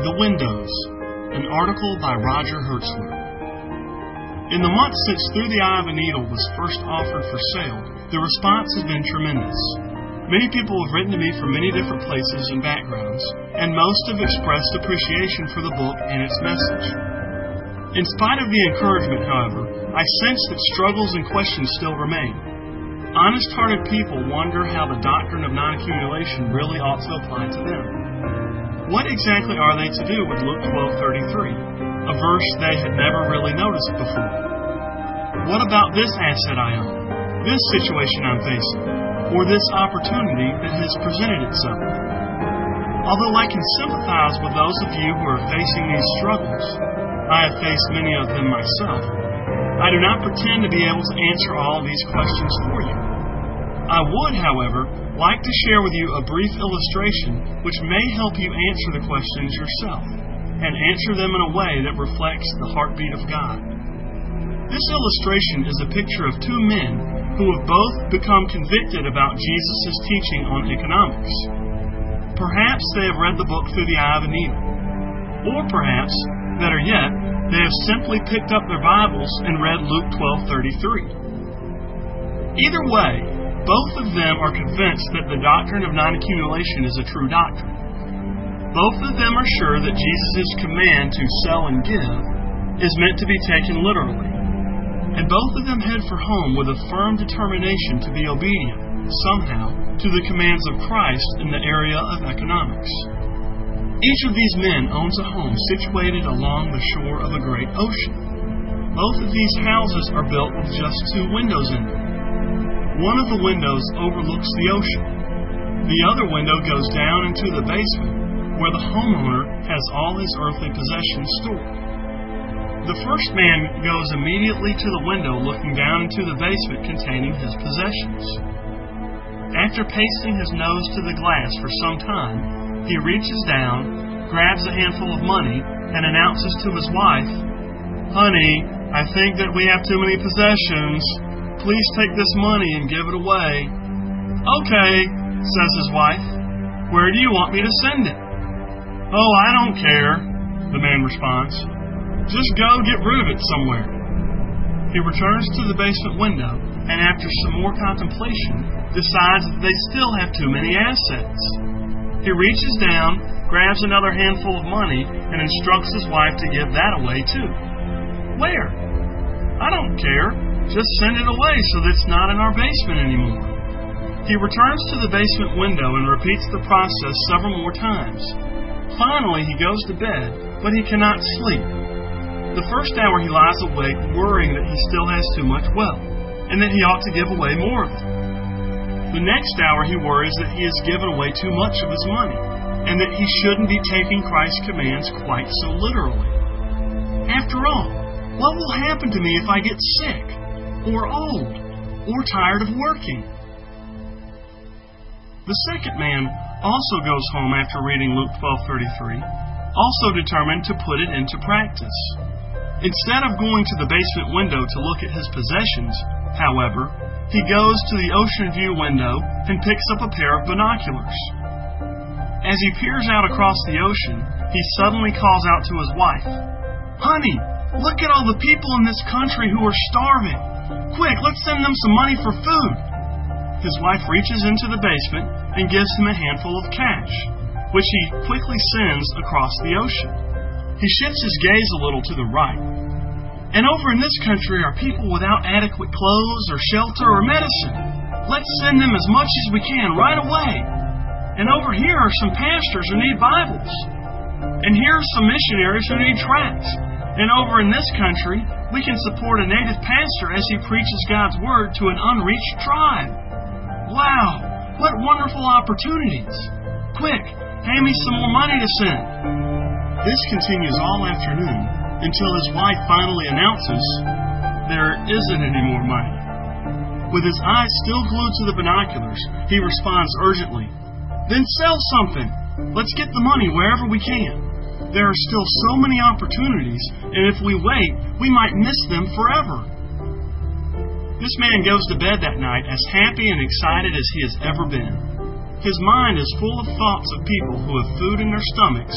The Windows, an article by Roger Hertzler. In the months since Through the Eye of a Needle was first offered for sale, the response has been tremendous. Many people have written to me from many different places and backgrounds, and most have expressed appreciation for the book and its message. In spite of the encouragement, however, I sense that struggles and questions still remain. Honest-hearted people wonder how the doctrine of non-accumulation really ought to apply to them. What exactly are they to do with Luke 12:33, a verse they had never really noticed before? What about this asset I own, this situation I'm facing, or this opportunity that has presented itself? Although I can sympathize with those of you who are facing these struggles, I have faced many of them myself, I do not pretend to be able to answer all of these questions for you. I would, however, like to share with you a brief illustration which may help you answer the questions yourself, and answer them in a way that reflects the heartbeat of God. This illustration is a picture of two men who have both become convicted about Jesus' teaching on economics. Perhaps they have read the book Through the Eye of a Needle. Or perhaps, better yet, they have simply picked up their Bibles and read Luke 12:33. Either way, both of them are convinced that the doctrine of non-accumulation is a true doctrine. Both of them are sure that Jesus' command to sell and give is meant to be taken literally. And both of them head for home with a firm determination to be obedient, somehow, to the commands of Christ in the area of economics. Each of these men owns a home situated along the shore of a great ocean. Both of these houses are built with just two windows in them. One of the windows overlooks the ocean. The other window goes down into the basement, where the homeowner has all his earthly possessions stored. The first man goes immediately to the window looking down into the basement containing his possessions. After pasting his nose to the glass for some time, he reaches down, grabs a handful of money, and announces to his wife, "Honey, I think that we have too many possessions. Please take this money and give it away." "Okay," says his wife. "Where do you want me to send it?" "Oh, I don't care," the man responds. "Just go get rid of it somewhere." He returns to the basement window, and after some more contemplation, decides that they still have too many assets. He reaches down, grabs another handful of money, and instructs his wife to give that away too. "Where?" "I don't care. Just send it away so that it's not in our basement anymore." He returns to the basement window and repeats the process several more times. Finally, he goes to bed, but he cannot sleep. The first hour he lies awake worrying that he still has too much wealth, and that he ought to give away more of it. The next hour he worries that he has given away too much of his money, and that he shouldn't be taking Christ's commands quite so literally. After all, what will happen to me if I get sick, or old, or tired of working? The second man also goes home after reading Luke 12:33, also determined to put it into practice. Instead of going to the basement window to look at his possessions, however, he goes to the ocean view window and picks up a pair of binoculars. As he peers out across the ocean, he suddenly calls out to his wife, "Honey, look at all the people in this country who are starving. Quick, let's send them some money for food." His wife reaches into the basement and gives him a handful of cash, which he quickly sends across the ocean. He shifts his gaze a little to the right. "And over in this country are people without adequate clothes or shelter or medicine. Let's send them as much as we can right away. And over here are some pastors who need Bibles. And here are some missionaries who need tracts. And over in this country, we can support a native pastor as he preaches God's Word to an unreached tribe. Wow, what wonderful opportunities. Quick, pay me some more money to send." This continues all afternoon, until his wife finally announces, "There isn't any more money." With his eyes still glued to the binoculars, he responds urgently, "Then sell something. Let's get the money wherever we can. There are still so many opportunities, and if we wait, we might miss them forever." This man goes to bed that night as happy and excited as he has ever been. His mind is full of thoughts of people who have food in their stomachs,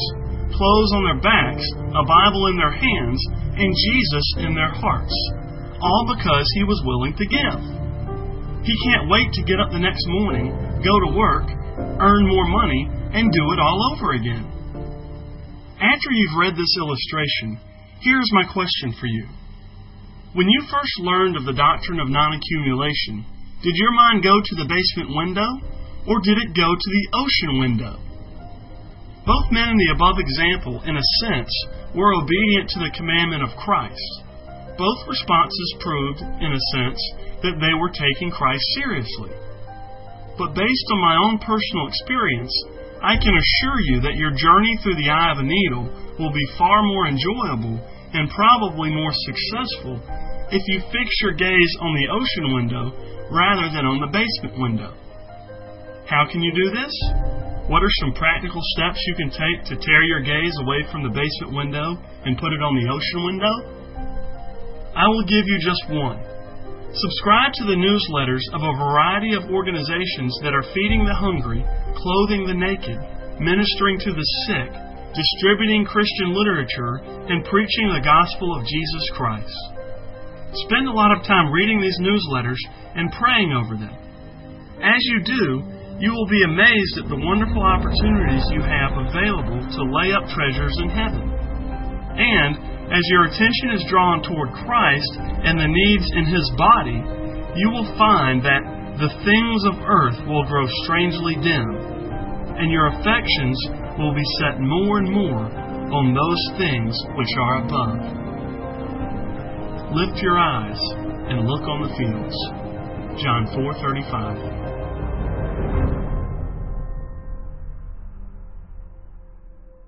clothes on their backs, a Bible in their hands, and Jesus in their hearts, all because he was willing to give. He can't wait to get up the next morning, go to work, earn more money, and do it all over again. After you've read this illustration, here's my question for you. When you first learned of the doctrine of non-accumulation, did your mind go to the basement window, or did it go to the ocean window? Both men in the above example, in a sense, were obedient to the commandment of Christ. Both responses proved, in a sense, that they were taking Christ seriously. But based on my own personal experience, I can assure you that your journey through the eye of a needle will be far more enjoyable and probably more successful if you fix your gaze on the ocean window rather than on the basement window. How can you do this? What are some practical steps you can take to tear your gaze away from the basement window and put it on the ocean window? I will give you just one. Subscribe to the newsletters of a variety of organizations that are feeding the hungry, clothing the naked, ministering to the sick, distributing Christian literature, and preaching the gospel of Jesus Christ. Spend a lot of time reading these newsletters and praying over them. As you do, you will be amazed at the wonderful opportunities you have available to lay up treasures in heaven. And as your attention is drawn toward Christ and the needs in His body, you will find that the things of earth will grow strangely dim, and your affections will be set more and more on those things which are above. Lift your eyes and look on the fields. John 4:35.